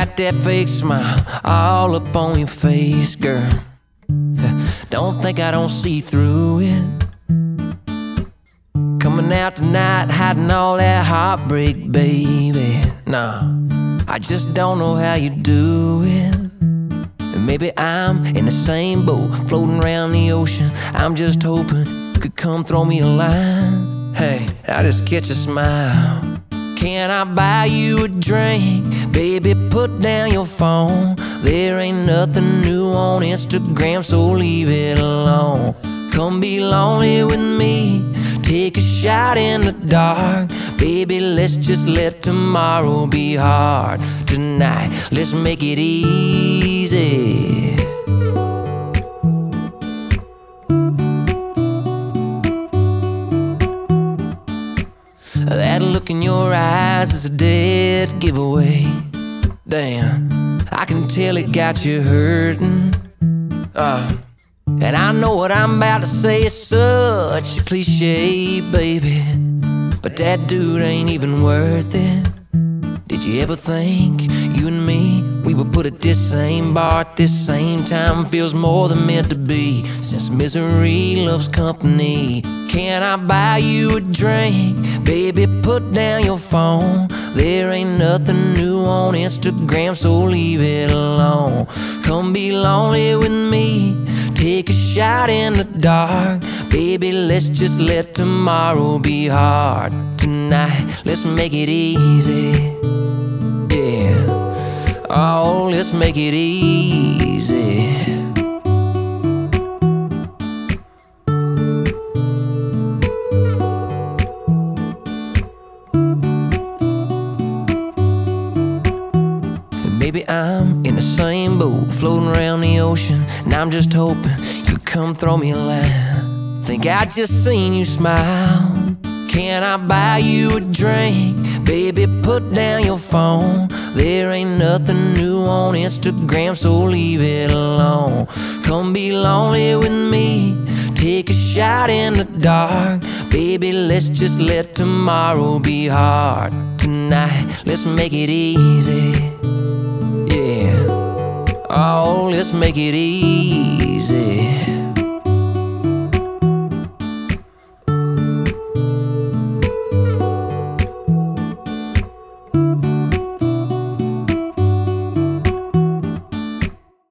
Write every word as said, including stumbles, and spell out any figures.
got that fake smile all up on your face, girl. Don't think I don't see through it. Coming out tonight, hiding all that heartbreak, baby. Nah, I just don't know how you do it. And maybe I'm in the same boat, floating around the ocean. I'm just hoping you could come throw me a line. Hey, I just catch a smile. Can I buy you a drink? Baby, put down your phone. There ain't nothing new on Instagram, so leave it alone. Come be lonely with me, take a shot in the dark. Baby, let's just let tomorrow be hard. Tonight, let's make it easy. That look in your eyes is a dead giveaway. Damn, I can tell it got you hurting. uh, And I know what I'm about to say is such a cliche, baby, but that dude ain't even worth it. Did you ever think you and me, we would put at this same bar at this same time? Feels more than meant to be, since misery loves company. Can I buy you a drink? Baby, put down your phone. There ain't nothing new on Instagram, so leave it alone. Come be lonely with me, take a shot in the dark. Baby, let's just let tomorrow be hard. Tonight, let's make it easy. Yeah, oh, let's make it easy. Maybe I'm in the same boat, floating around the ocean, and I'm just hoping you could come throw me a line. Think I just seen you smile. Can I buy you a drink? Baby, put down your phone. There ain't nothing new on Instagram, so leave it alone. Come be lonely with me, take a shot in the dark. Baby, let's just let tomorrow be hard. Tonight, let's make it easy. Yeah, oh, let's make it easy.